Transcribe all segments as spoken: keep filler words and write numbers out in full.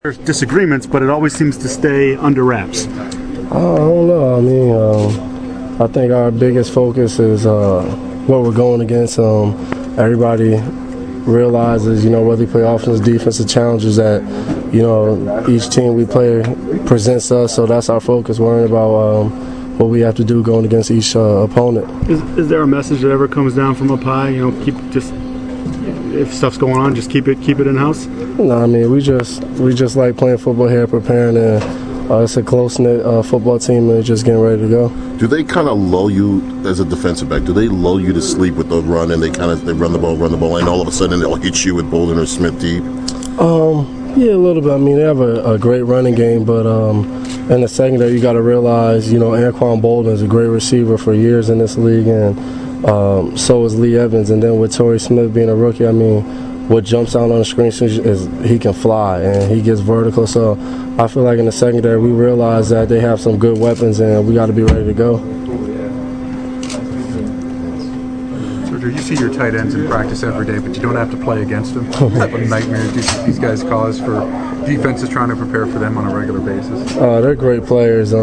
There's disagreements, but it always seems to stay under wraps. I don't know. I mean, um, I think our biggest focus is uh, what we're going against. Um, everybody realizes, you know, whether you play offense, defense, the challenges that, you know, each team we play presents us. So that's our focus, worrying about um, what we have to do going against each uh, opponent. Is, is there a message that ever comes down from up high? You know, keep just if stuff's going on, just keep it keep it in house. No, I mean we just we just like playing football here, preparing, and uh, it's a close knit uh, football team, and just getting ready to go. Do they kind of lull you as a defensive back? Do they lull you to sleep with the run, and they kind of they run the ball, run the ball, and all of a sudden they'll hit you with Bolden or Smith deep? Um, yeah, a little bit. I mean, they have a, a great running game, but um, in the secondary, you got to realize, you know, Anquan Bolden is a great receiver for years in this league, and um, so is Lee Evans. And then with Torrey Smith being a rookie, I mean, what jumps out on the screen is he can fly and he gets vertical. So I feel like in the secondary, we realize that they have some good weapons, and we got to be ready to go. You see your tight ends in practice every day, but you don't have to play against them. What type of nightmares do these guys cause for defenses trying to prepare for them on a regular basis? Uh, they're great players.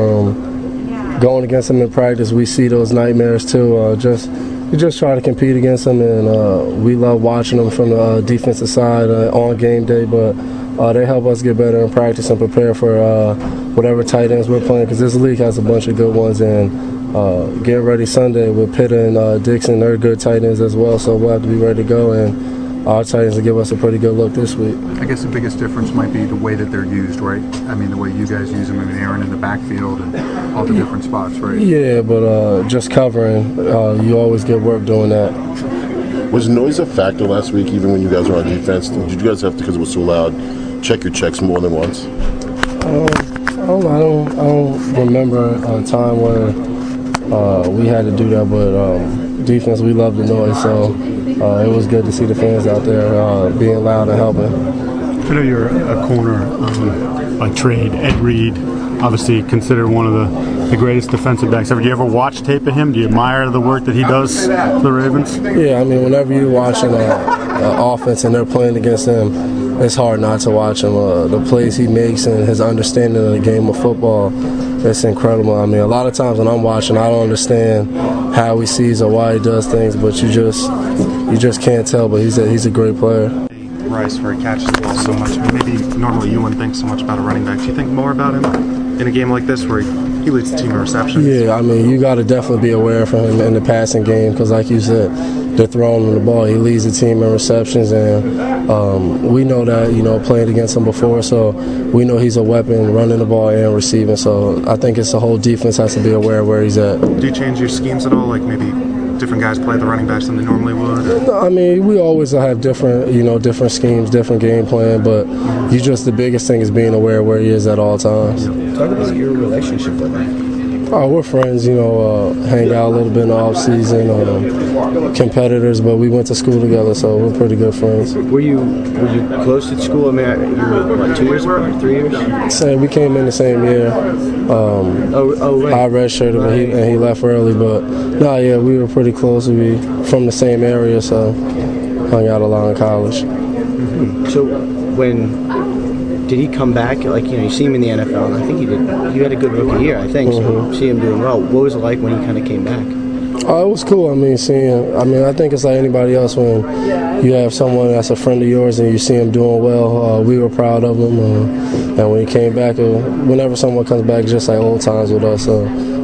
Um, going against them in practice, we see those nightmares too. Uh, just we just try to compete against them, and uh, we love watching them from the uh, defensive side uh, on game day. But uh, they help us get better in practice and prepare for uh, whatever tight ends we're playing, because this league has a bunch of good ones. And Uh, getting ready Sunday with Pitt and uh, Dixon, they're good tight ends as well, so we'll have to be ready to go, and our tight ends will give us a pretty good look this week. I guess the biggest difference might be the way that they're used, right? I mean, the way you guys use them, I mean, Aaron in the backfield and all the different spots, right? Yeah, but uh, just covering, uh, you always get work doing that. Was noise a factor last week, even when you guys were on defense? Did you guys have to, because it was so loud, check your checks more than once? Um, I, don't, I, don't, I don't remember a time where Uh, we had to do that, but um, defense, we love the noise, so uh, it was good to see the fans out there uh, being loud and helping. I know you're a corner um, by trade. Ed Reed, obviously considered one of the, the greatest defensive backs ever. Do you ever watch tape of him? Do you admire the work that he does for the Ravens? Yeah, I mean, whenever you're watching an offense and they're playing against him, it's hard not to watch him. Uh, the plays he makes and his understanding of the game of football, it's incredible. I mean, a lot of times when I'm watching, I don't understand how he sees or why he does things, but you just you just can't tell. But he's a, he's a great player. Rice, where he catches the ball so much. Maybe normally you wouldn't think so much about a running back. Do you think more about him in a game like this where he, he leads the team in receptions? Yeah, I mean, you got to definitely be aware of him in the passing game, because like you said, they're throwing him the ball. He leads the team in receptions, and um, we know that, you know, playing against him before, so we know he's a weapon running the ball and receiving. So I think it's the whole defense has to be aware of where he's at. Do you change your schemes at all? Like maybe different guys play the running backs than they normally would? Or? No, I mean, we always have different, you know, different schemes, different game plan, but you just, the biggest thing is being aware of where he is at all times. Talk about your relationship with him. Oh, we're friends, you know, uh, hang out a little bit in the off season, um, competitors, but we went to school together, so we're pretty good friends. Were you were you close at school? I mean, you were what, two years apart, three years? Same, we came in the same year. Um, oh, oh, right. I redshirted him, and he, and he left early, but no, yeah, we were pretty close. We were from the same area, so hung out a lot in college. Mm-hmm. So when did he come back? Like, you know, you see him in the N F L, and I think he did. You had a good rookie year, I think. So mm-hmm. See him doing well. What was it like when he kind of came back? Oh, it was cool. I mean, seeing. I mean, I think it's like anybody else when you have someone that's a friend of yours and you see him doing well. Uh, we were proud of him, uh, and when he came back, uh, whenever someone comes back, it's just like old times with us. So